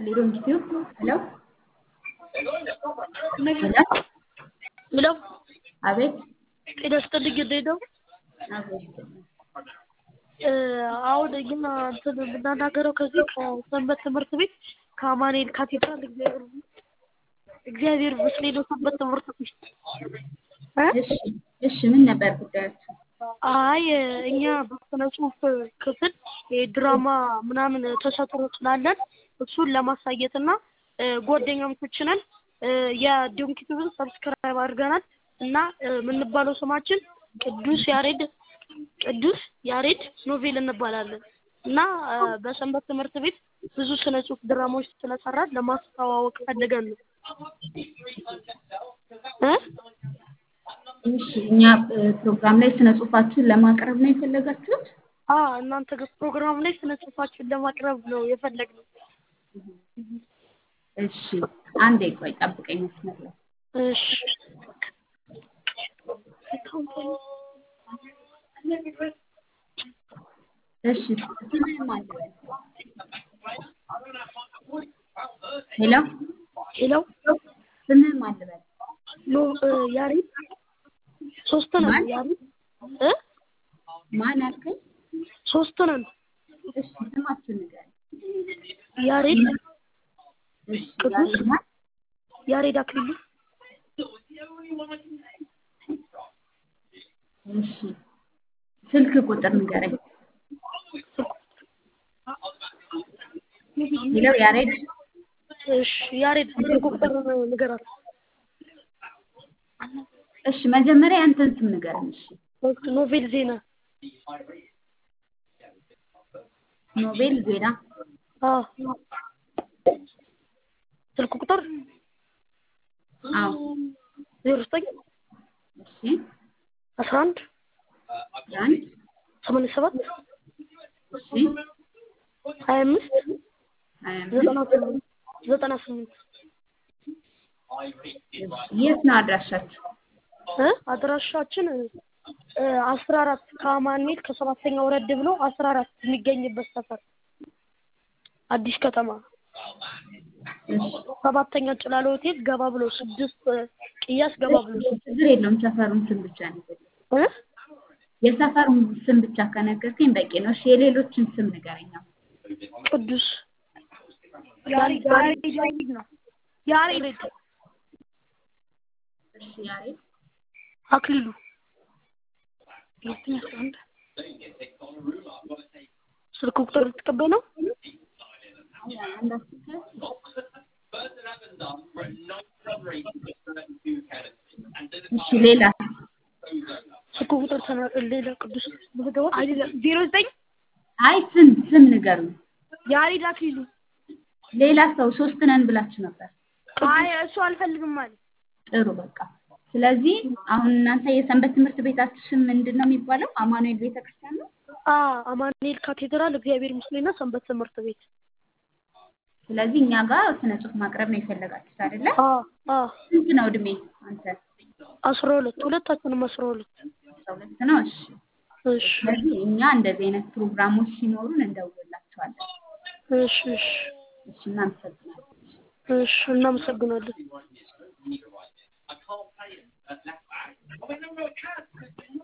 Little Q. Hello? Hello? Hello? Abet? Ida study giddo. አሁን ግን ተናገረው ከዚህ ከሰንበት ትምህርት ቤት ከአማኑኤል ካቴድራል እግዚአብሔር መስለኝ ሰንበት ትምህርት ቤት እሺ ምን ነበር ጉዳያችሁ? አይ እኛ በስነ ጽሁፍ ክፍል የድራማ ምናምን ተሰጥሮ ስላለን እሱን ለማሳየትና ጓደኛሞችነን የዶንኪቱብን ሰብስክራይብ አድርገናል እና ምንባለው ስማችን ቅዱስ ያሬድ ኖቬል እንባላለን እና በሰንበት ትምህርት ቤት ብዙ ስነ ጽሁፍ ድራማዎች ስለሰራን ለማስተዋወቅ ፈልገን ነው። እሺ እኛ ፕሮግራም ላይ ስነ ጽሁፋችሁን ለማቅረብ ነው የፈለጋችሁት? እናንተ ፕሮግራም ላይ ስነ ጽሁፋችሁን ለማቅረብ ነው የፈለግነው። እሺ አንዴ ቆይ ጠብቀኝ መስመር ላይ። እሺ እሺ ስምህ ማን ነው? ሄሎ ስምህ ማን ነው? ያሬድ ሶስት ነን። ያሬድ ማን አልከኝ? ሶስት ነን። እሺ ስማችሁን ንገረኝ። ያሬድ እሺ ያሬድ አክሊሉ። እሺ ስልክ ቁጥር ንገረኝ። ሄሎ ያሬድ። እሺ ያሬድ ስልክ ቁጥር ንገራት። እሺ መጀመሪያ አንተን ስም ንገረኝ። እሺ ኖቬል ዜና። ኖቬል ዜና። ስልክ ቁጥር 09 እሺ 11 87 እሺ 25 98 የት ነው አድራሻችሁ? አድራሻችን 14 ከአማኑኤል ከሰባተኛ ወረድ ብሎ 14 የሚገኝበት ሰፈር አዲስ ከተማ ሰባተኛ ጭላሎ ሆቴል ገባ ብሎ 6 ቅያስ ገባ ብሎ ችግር የለውም። ሰፈሩን ስም ብቻ ነው የሰፈሩን ስም ብቻ ከነገርከኝ በቂ ነው። እሺ የሌሎችን ስም ንገረኝ። ቅዱስ ያሬድ ነው። ያሬድ እሺ ያሬድ አክሊሉ ስልክ ቁጥር ተቀበል ነው። እሺ ሌላ ስልክ ቁጥር ሌላ ቅዱስ ነው አይደለም 09 አይ ስም ንገሩኝ። ያሬድ አክሊሉ። ሌላ ሰው ሶስት ነን ብላችሁ ነበር። አይ እሱ አልፈልግም ማለት ጥሩ በቃ። ስለዚህ አሁን እናንተ የሰንበት ትምህርት ቤታችሁ ስም ምንድነው የሚባለው? አማኑኤል ቤተክርስቲያን ነው? አማኑኤል ካቴድራል እግዚአብሔር ምስሌና ሰንበት ትምህርት ቤት። ስለዚህ እኛ ጋር ስነ ጽሁፍ ማቅረብ ነው የፈለጋችሁት አይደለ? ስንት ነው እድሜ አንተ? 12 ሁለታችንም 12 ነው። እሺ ስለዚህ እኛ እንደዚህ አይነት ፕሮግራሞች ሲኖሩን እንደውላችኋለን። እሺ እናመሰግናለን።